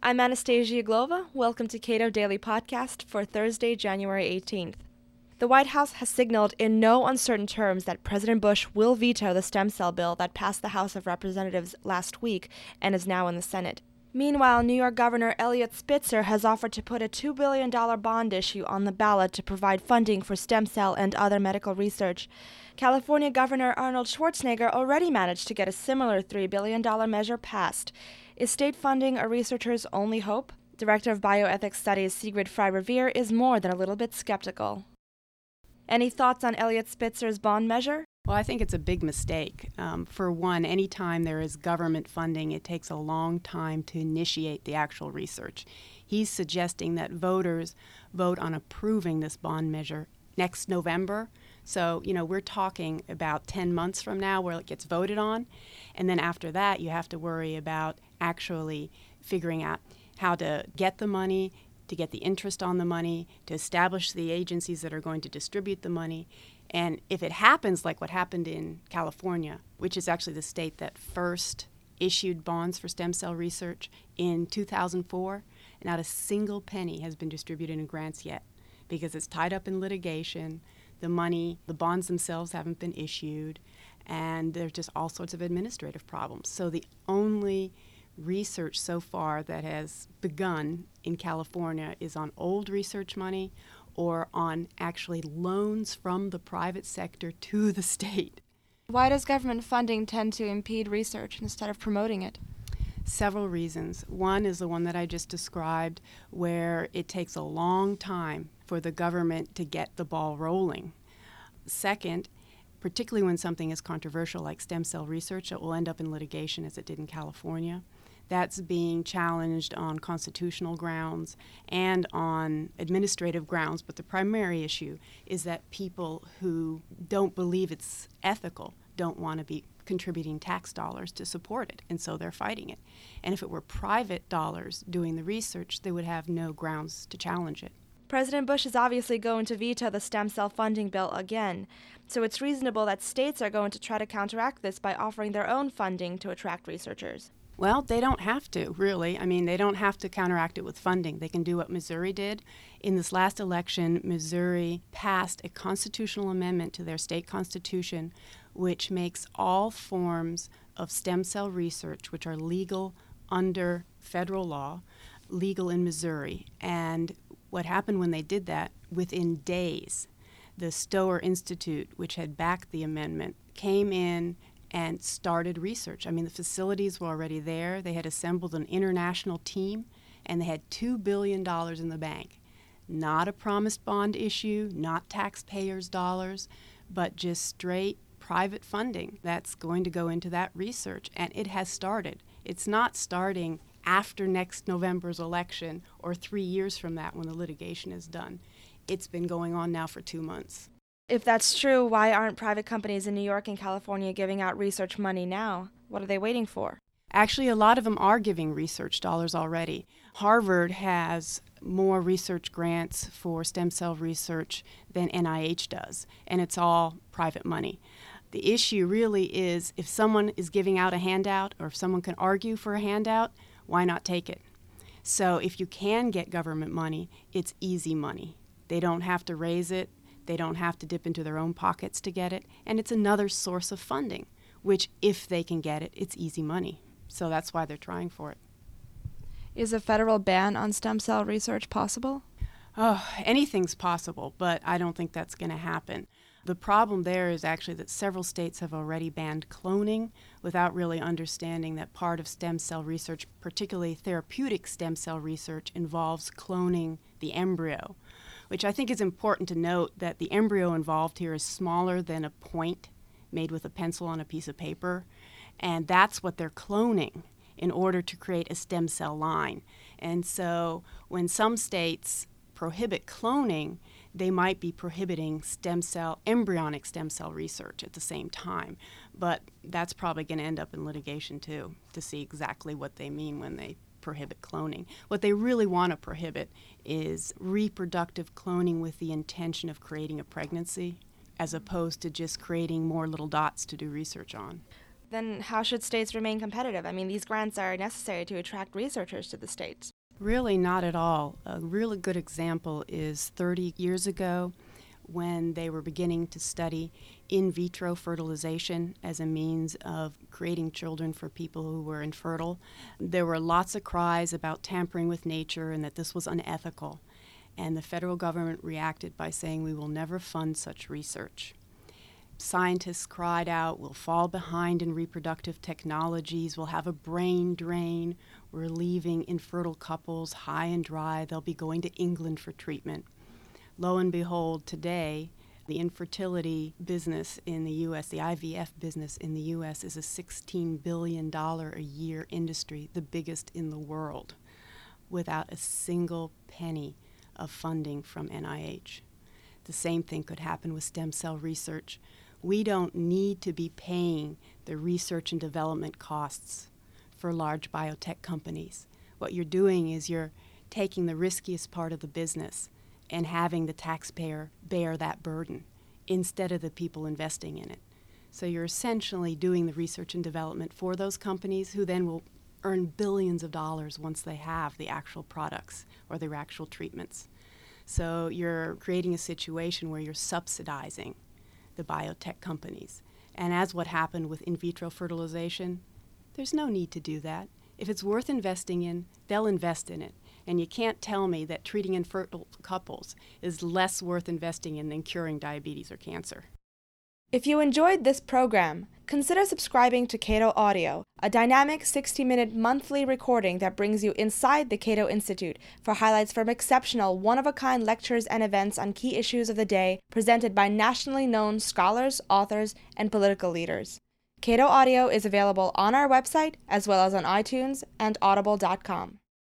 I'm Anastasia Glova. Welcome to Cato Daily Podcast for Thursday, January 18th. The White House has signaled in no uncertain terms that President Bush will veto the stem cell bill that passed the House of Representatives last week and is now in the Senate. Meanwhile, New York Governor Eliot Spitzer has offered to put a $2 billion bond issue on the ballot to provide funding for stem cell and other medical research. California Governor Arnold Schwarzenegger already managed to get a similar $3 billion measure passed. Is state funding a researcher's only hope? Director of Bioethics Studies Sigrid Frey-Revere is more than a little bit skeptical. Any thoughts on Eliot Spitzer's bond measure? Well, I think it's a big mistake. For one, anytime there is government funding, it takes a long time to initiate the actual research. He's suggesting that voters vote on approving this bond measure next November. So, we're talking about 10 months from now where it gets voted on. And then after that, you have to worry about actually figuring out how to get the money, to get the interest on the money, to establish the agencies that are going to distribute the money. And if it happens like what happened in California, which is actually the state that first issued bonds for stem cell research in 2004, not a single penny has been distributed in grants yet because it's tied up in litigation. The bonds themselves haven't been issued, and there's just all sorts of administrative problems. So the only research so far that has begun in California is on old research money or on actually loans from the private sector to the state. Why does government funding tend to impede research instead of promoting it? Several reasons. One is the one that I just described, where it takes a long time for the government to get the ball rolling. Second, particularly when something is controversial like stem cell research, it will end up in litigation as it did in California. That's being challenged on constitutional grounds and on administrative grounds, but the primary issue is that people who don't believe it's ethical don't want to be contributing tax dollars to support it, and so they're fighting it. And if it were private dollars doing the research, they would have no grounds to challenge it. President Bush is obviously going to veto the stem cell funding bill again, so it's reasonable that states are going to try to counteract this by offering their own funding to attract researchers. Well, they don't have to, really. They don't have to counteract it with funding. They can do what Missouri did. In this last election, Missouri passed a constitutional amendment to their state constitution which makes all forms of stem cell research, which are legal under federal law, legal in Missouri. And what happened when they did that, within days, the Stower Institute, which had backed the amendment, came in and started research. The facilities were already there. They had assembled an international team, and they had $2 billion in the bank. Not a promised bond issue, not taxpayers' dollars, but just straight private funding that's going to go into that research. And it has started. It's not starting after next November's election or 3 years from that when the litigation is done. It's been going on now for 2 months. If that's true, why aren't private companies in New York and California giving out research money now? What are they waiting for? Actually, a lot of them are giving research dollars already. Harvard has more research grants for stem cell research than NIH does, and it's all private money. The issue really is if someone is giving out a handout or if someone can argue for a handout, why not take it? So if you can get government money, it's easy money. They don't have to raise it. They don't have to dip into their own pockets to get it. And it's another source of funding, which if they can get it, it's easy money. So that's why they're trying for it. Is a federal ban on stem cell research possible? Oh, anything's possible, but I don't think that's going to happen. The problem there is actually that several states have already banned cloning without really understanding that part of stem cell research, particularly therapeutic stem cell research, involves cloning the embryo, which I think is important to note that the embryo involved here is smaller than a point made with a pencil on a piece of paper, and that's what they're cloning in order to create a stem cell line. And so when some states prohibit cloning, they might be prohibiting embryonic stem cell research at the same time. But that's probably going to end up in litigation too, to see exactly what they mean when they prohibit cloning. What they really want to prohibit is reproductive cloning with the intention of creating a pregnancy, as opposed to just creating more little dots to do research on. Then how should states remain competitive? I mean, these grants are necessary to attract researchers to the states. Really not at all. A really good example is 30 years ago when they were beginning to study in vitro fertilization as a means of creating children for people who were infertile. There were lots of cries about tampering with nature and that this was unethical. And the federal government reacted by saying, we will never fund such research. Scientists cried out, we'll fall behind in reproductive technologies, we'll have a brain drain, we're leaving infertile couples high and dry, they'll be going to England for treatment. Lo and behold, today, the infertility business in the U.S., the IVF business in the U.S., is a $16 billion a year industry, the biggest in the world, without a single penny of funding from NIH. The same thing could happen with stem cell research. We don't need to be paying the research and development costs for large biotech companies. What you're doing is you're taking the riskiest part of the business and having the taxpayer bear that burden instead of the people investing in it. So you're essentially doing the research and development for those companies who then will earn billions of dollars once they have the actual products or their actual treatments. So you're creating a situation where you're subsidizing the biotech companies. And as what happened with in vitro fertilization, there's no need to do that. If it's worth investing in, they'll invest in it. And you can't tell me that treating infertile couples is less worth investing in than curing diabetes or cancer. If you enjoyed this program, consider subscribing to Cato Audio, a dynamic 60-minute monthly recording that brings you inside the Cato Institute for highlights from exceptional, one-of-a-kind lectures and events on key issues of the day presented by nationally known scholars, authors, and political leaders. Cato Audio is available on our website as well as on iTunes and audible.com.